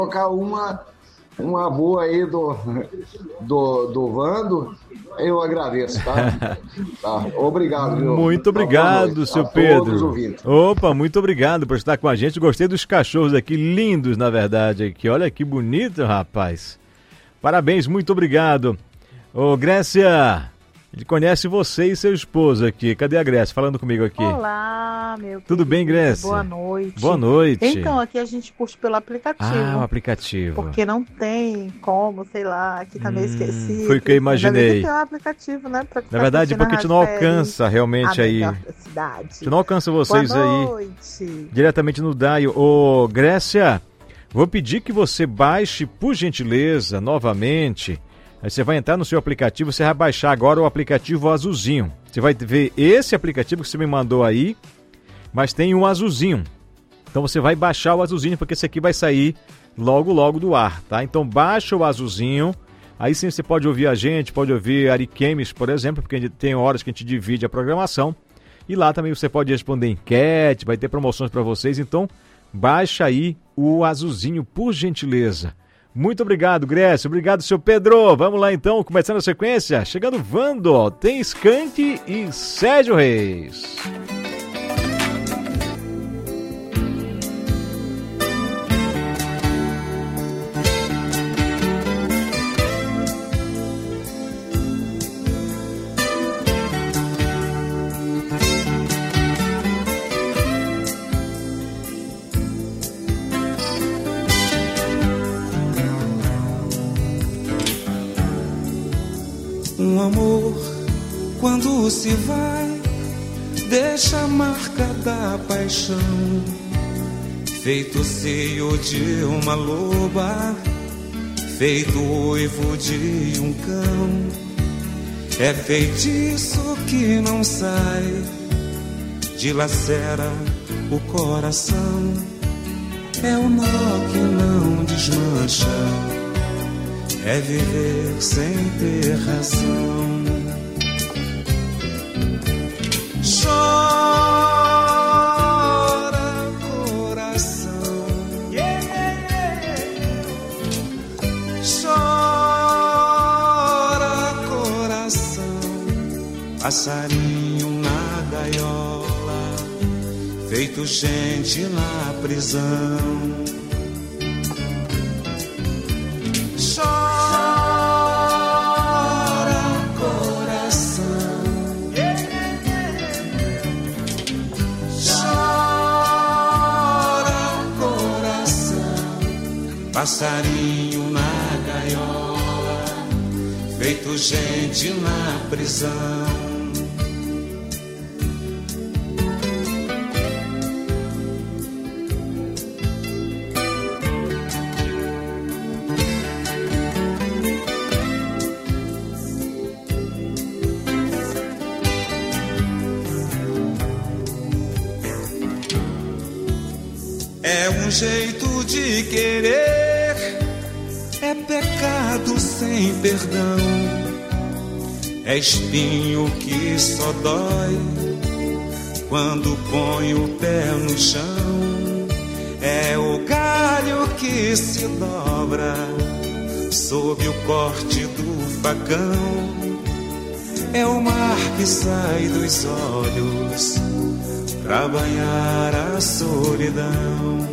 colocar uma boa aí do Vando, eu agradeço, tá? Tá. Obrigado, viu? Muito obrigado, seu Pedro. Opa, muito obrigado por estar com a gente. Gostei dos cachorros aqui, lindos, na verdade, aqui. Olha que bonito, rapaz. Parabéns, muito obrigado. Ô, Grécia, ele conhece você e seu esposo aqui. Cadê a Grécia? Falando comigo aqui. Olá, meu querido. Tudo bem, Grécia? Boa noite. Boa noite. Então, aqui a gente curte pelo aplicativo. Ah, o aplicativo. Porque não tem como, sei lá, aqui tá meio esquecido. Foi o que eu imaginei. Tem um aplicativo, né? Na verdade, porque a gente não alcança realmente aí. A gente não alcança vocês aí diretamente no Daio. Ô, Grécia, vou pedir que você baixe, por gentileza, novamente. Aí você vai entrar no seu aplicativo, você vai baixar agora o aplicativo azulzinho. Você vai ver esse aplicativo que você me mandou aí, mas tem um azulzinho. Então você vai baixar o azulzinho, porque esse aqui vai sair logo, logo do ar, tá? Então baixa o azulzinho, aí sim você pode ouvir a gente, pode ouvir Ariquemes, por exemplo, porque tem horas que a gente divide a programação. E lá também você pode responder enquete, vai ter promoções para vocês, então baixa aí o azulzinho, por gentileza. Muito obrigado, Grécia. Obrigado, seu Pedro. Vamos lá, então, começando a sequência. Chegando Vando, tem Skank e Sérgio Reis. Um amor, quando se vai, deixa a marca da paixão. Feito seio de uma loba, feito uivo de um cão. É feitiço que não sai, dilacera o coração. É o nó que não desmancha, é viver sem ter razão. Chora, coração, chora, coração. Passarinho na gaiola, feito gente na prisão. Passarinho na gaiola, feito gente na prisão. É um jeito de querer, é pecado sem perdão, é espinho que só dói quando põe o pé no chão, é o galho que se dobra sob o corte do facão, é o mar que sai dos olhos pra banhar a solidão.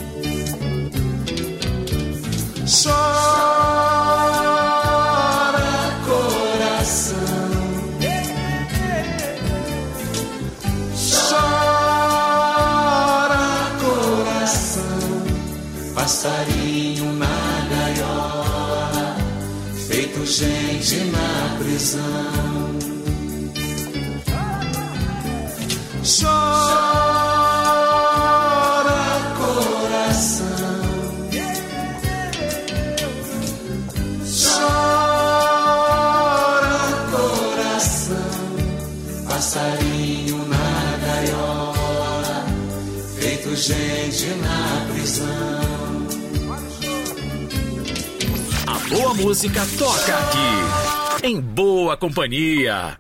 Chora, coração, chora, coração. Passarinho na gaiola, feito gente na prisão. Chora, coração, chora, coração. Passarinho na gaiola, feito gente na prisão. A boa música toca aqui, em Boa Companhia.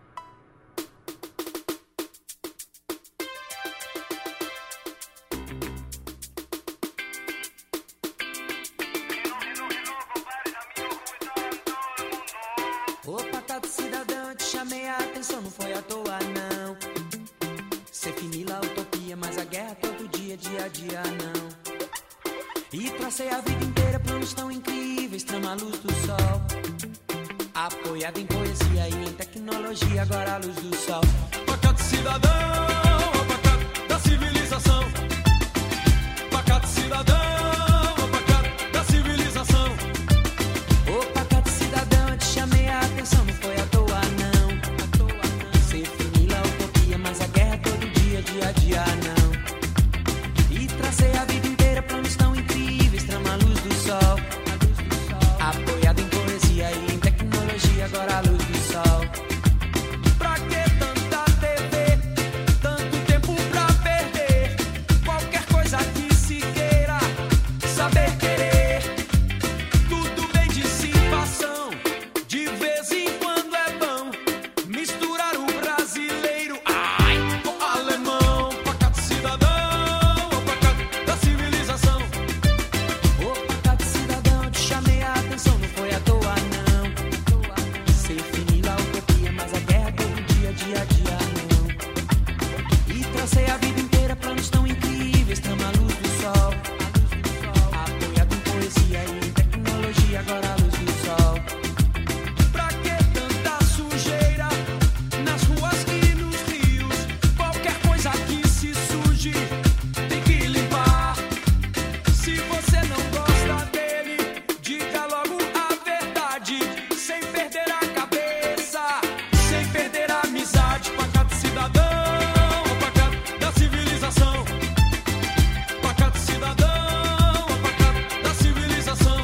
tracei a vida inteira planos tão incríveis, trama a luz do sol. Apoiado em poesia e em tecnologia, agora a luz do sol. Pacato cidadão, o pacato da civilização. Pacato cidadão, o pacato da civilização. Ô pacato cidadão, eu te chamei a atenção, não foi à toa não. Ser finila a utopia, mas a guerra todo dia, dia a dia não. E tracei a vida inteira planos tão incríveis, trama a luz do sol. Apoiado em poesia e em tecnologia, agora a luz do sol. Pra que tanta TV, tanto tempo pra perder? Qualquer coisa que se queira, saber querer. Tudo bem dissipação, de vez em quando é bom misturar o brasileiro, ai, com o alemão. Pacato cidadão, o pacato da civilização. O pacato cidadão, eu te chamei a atenção, não foi à toa não. Ser finila a utopia, mas a guerra todo dia, dia a dia não. E tracei a vida inteira planos tão incríveis, trama a luz do sol. Apoiado em poesia e em tecnologia, agora a luz do sol. Pra que tanta sujeira nas ruas e nos rios? Qualquer coisa que se suje tem que limpar. Se você não gosta dele, diga logo a verdade, sem perder a cabeça, sem perder a amizade. Pacato cidadão, o pacato da civilização. Pacato cidadão, o pacato da civilização.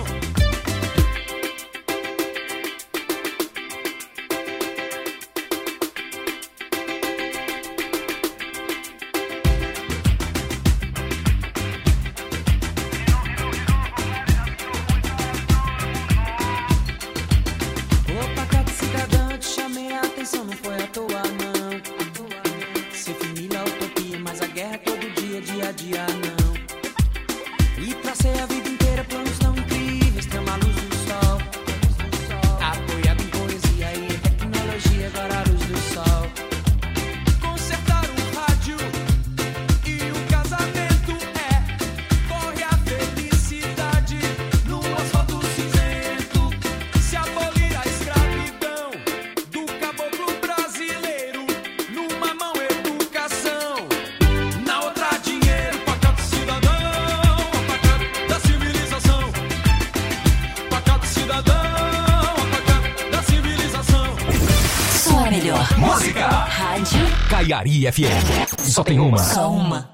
Ô pacato cidadão, eu te chamei a atenção, não foi à toa não. Ser finila a utopia, mas a guerra todo dia, dia a dia não. E tracei a vida inteira planos tão incríveis, trama a luz do sol. Apoiado em poesia e em tecnologia, agora a luz do sol. Consertar o rádio e o casamento corre a felicidade no asfalto cinzento. Se abolir a escravidão do caboclo brasileiro, numa mão educação, na outra dinheiro. Pacato cidadão, o pacato da civilização. Pacato cidadão, o pacato da civilização. Sua melhor Música. rádio. Caiari FM. Só tem uma. Só uma.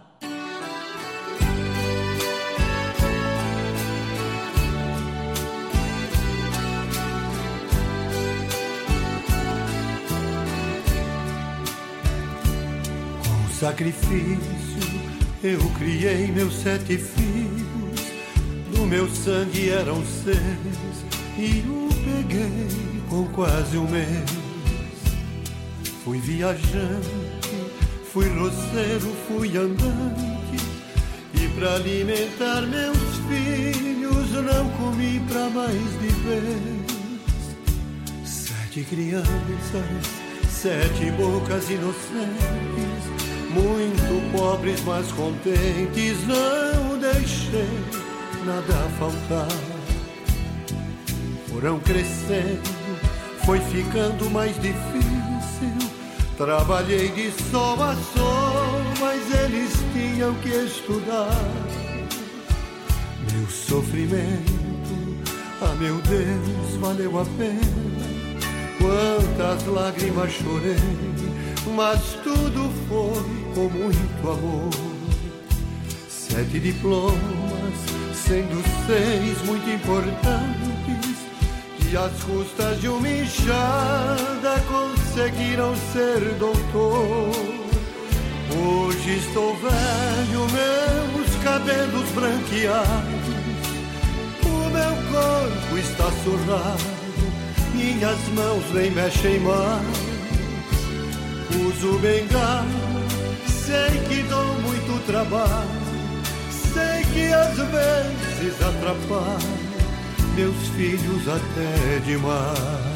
Com sacrifício eu criei meus 7 filhos, do meu sangue eram 6 e o peguei com quase um mês. Fui viajante, fui roceiro, fui andante, e pra alimentar meus filhos não comi pra mais de vez. 7 crianças, 7 bocas inocentes, muito pobres mas contentes, não deixei nada faltar. Foram crescendo, foi ficando mais difícil, trabalhei de sol a sol, mas eles tinham que estudar. Meu sofrimento, ah meu Deus, valeu a pena. Quantas lágrimas chorei, mas tudo foi com muito amor. 7 diplomas, sendo 6 muito importantes, e às custas de uma enxada conseguiram ser doutor. Hoje estou velho, meus cabelos branqueados, o meu corpo está surrado, minhas mãos nem mexem mais. Uso bengala, sei que dou muito trabalho, sei que às vezes atrapalho meus filhos até demais.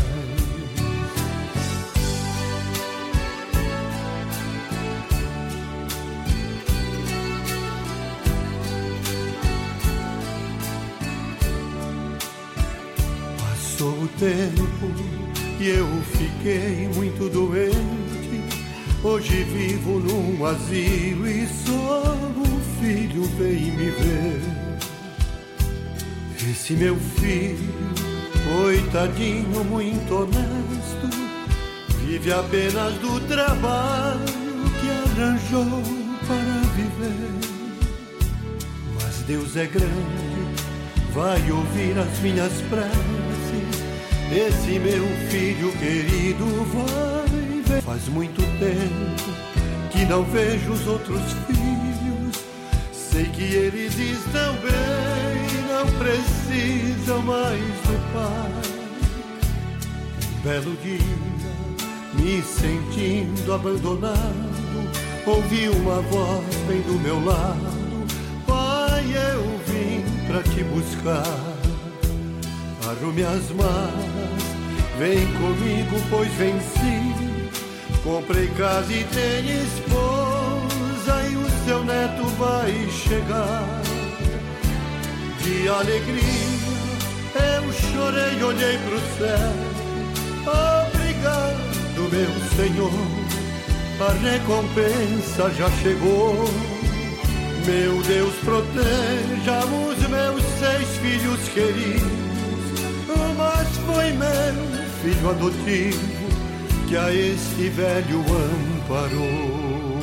Passou o tempo e eu fiquei muito doente. Hoje vivo num asilo e só um filho vem me ver. Esse meu filho, coitadinho, muito honesto, vive apenas do trabalho que arranjou para viver. Mas Deus é grande, vai ouvir as minhas preces. Esse meu filho querido vai ver. Faz muito tempo que não vejo os outros filhos. Sei que eles estão bem, não precisam mais do pai. Um belo dia, me sentindo abandonado, ouvi uma voz bem do meu lado: pai, eu vim pra te buscar. Arrume as malas, vem comigo, pois venci. Comprei casa e tenho esposa e o seu neto vai chegar. De alegria eu chorei, olhei pro céu. Obrigado, meu Senhor, a recompensa já chegou. Meu Deus, proteja os meus 6 filhos queridos. Mas foi meu filho adotivo que a este velho amparou.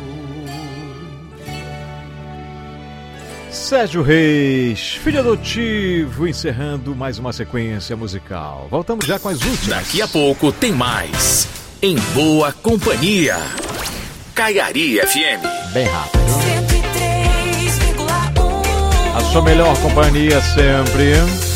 Sérgio Reis, filho adotivo, encerrando mais uma sequência musical. Voltamos já com as últimas. Daqui a pouco tem mais. Em Boa Companhia. Caiari FM. Bem rápido. 103,1. A sua melhor companhia sempre.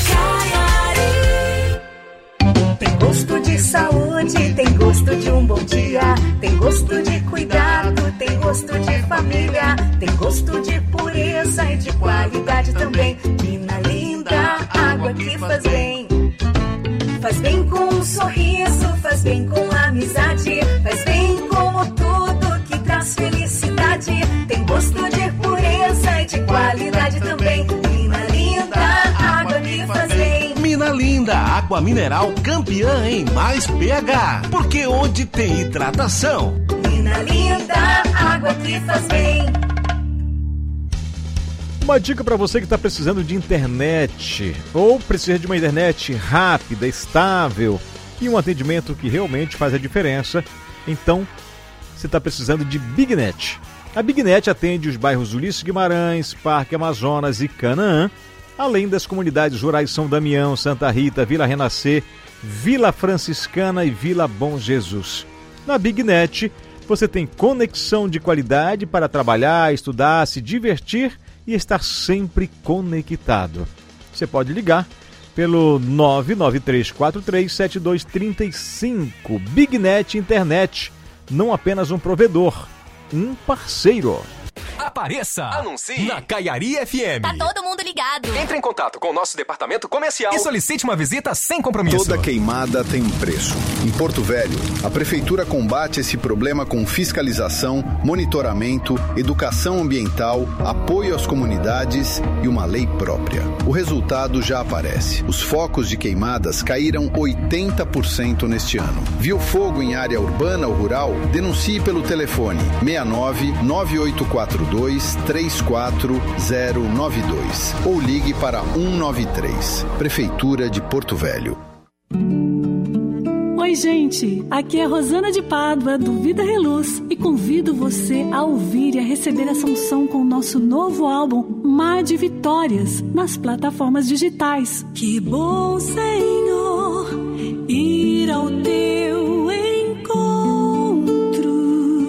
Tem gosto de saúde, tem gosto de um bom dia, tem gosto de cuidado, tem gosto de família, tem gosto de pureza e de qualidade também. Mina Linda, água que faz bem. Faz bem com um sorriso, faz bem com amizade, faz bem como tudo que traz felicidade. Tem gosto de pureza e de qualidade também. Mina Linda, água que faz bem. Mina Linda, água mineral campeã em mais pH. Porque onde tem hidratação. Mina Linda, água que faz bem. Uma dica para você que está precisando de internet ou precisa de uma internet rápida, estável e um atendimento que realmente faz a diferença. Então, você está precisando de BigNet. A BigNet atende os bairros Ulisses Guimarães, Parque Amazonas e Canaã, além das comunidades rurais São Damião, Santa Rita, Vila Renascer, Vila Franciscana e Vila Bom Jesus. Na BigNet, você tem conexão de qualidade para trabalhar, estudar, se divertir e estar sempre conectado. Você pode ligar pelo 993437235. BigNet Internet, não apenas um provedor, um parceiro. Apareça! Anuncie na Caiari FM. Tá todo mundo ligado. Entre em contato com o nosso departamento comercial e solicite uma visita sem compromisso. Toda queimada tem um preço. Em Porto Velho, a Prefeitura combate esse problema com fiscalização, monitoramento, educação ambiental, apoio às comunidades e uma lei própria. O resultado já aparece. Os focos de queimadas caíram 80% neste ano. Viu fogo em área urbana ou rural? Denuncie pelo telefone 69-9842-34092 ou ligue para 193. Prefeitura de Porto Velho. Oi, gente! Aqui é Rosana de Pádua, do Vida Reluz, e convido você a ouvir e a receber essa unção com o nosso novo álbum Mar de Vitórias, nas plataformas digitais. Que bom, Senhor, ir ao teu encontro.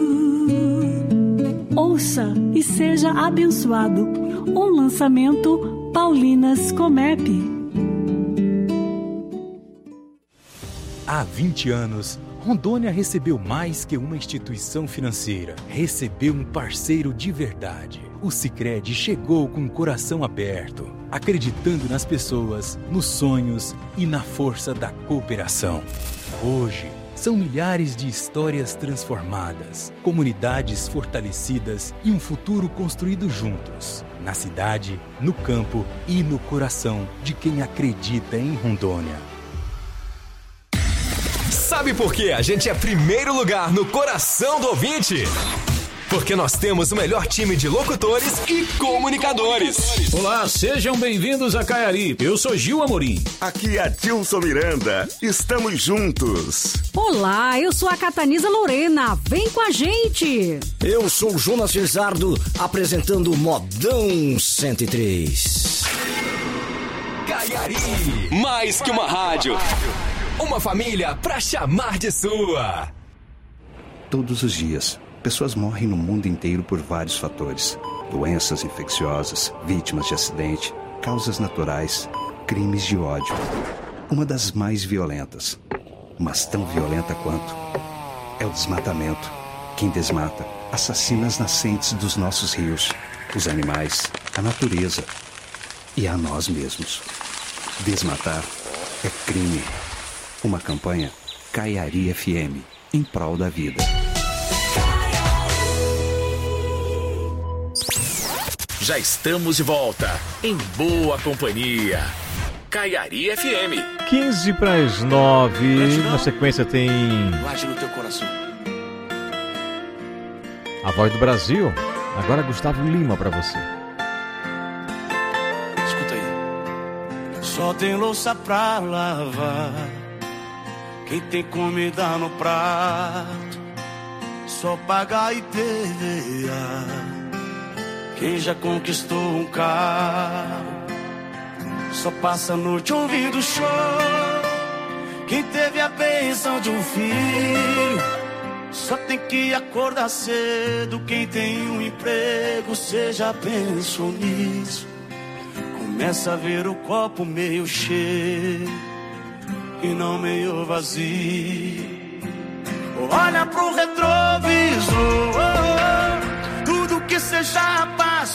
Ouça e seja abençoado. Um lançamento Paulinas Comep. Há 20 anos, Rondônia recebeu mais que uma instituição financeira. Recebeu um parceiro de verdade. O Sicredi chegou com o coração aberto, acreditando nas pessoas, nos sonhos e na força da cooperação. Hoje, são milhares de histórias transformadas, comunidades fortalecidas e um futuro construído juntos. Na cidade, no campo e no coração de quem acredita em Rondônia. Sabe por que a gente é primeiro lugar no coração do ouvinte? Porque nós temos o melhor time de locutores e comunicadores. Olá, sejam bem-vindos a Caiari. Eu sou Gil Amorim. Aqui é Dilson Miranda. Estamos juntos. Olá, eu sou a Catanisa Lorena. Vem com a gente. Eu sou o Jonas Lizardo, apresentando o Modão 103. Caiari, mais que uma rádio. Uma família pra chamar de sua. Todos os dias, pessoas morrem no mundo inteiro por vários fatores. Doenças infecciosas, vítimas de acidente, causas naturais, crimes de ódio. Uma das mais violentas, mas tão violenta quanto, é o desmatamento. Quem desmata assassina as nascentes dos nossos rios, os animais, a natureza e a nós mesmos. Desmatar é crime. Uma campanha Caiari FM, em prol da vida. Já estamos de volta, em boa companhia. Caiari FM. 8:45. Na sequência tem... Guarde no teu coração. A Voz do Brasil. Agora Gustavo Lima pra você. Escuta aí. Só tem louça pra lavar. Quem tem comida no prato só paga IPVA. Quem já conquistou um carro só passa a noite ouvindo show. Quem teve a bênção de um filho só tem que acordar cedo. Quem tem um emprego, cê já pensou nisso? Começa a ver o copo meio cheio e não meio vazio. Olha pro retrovisor,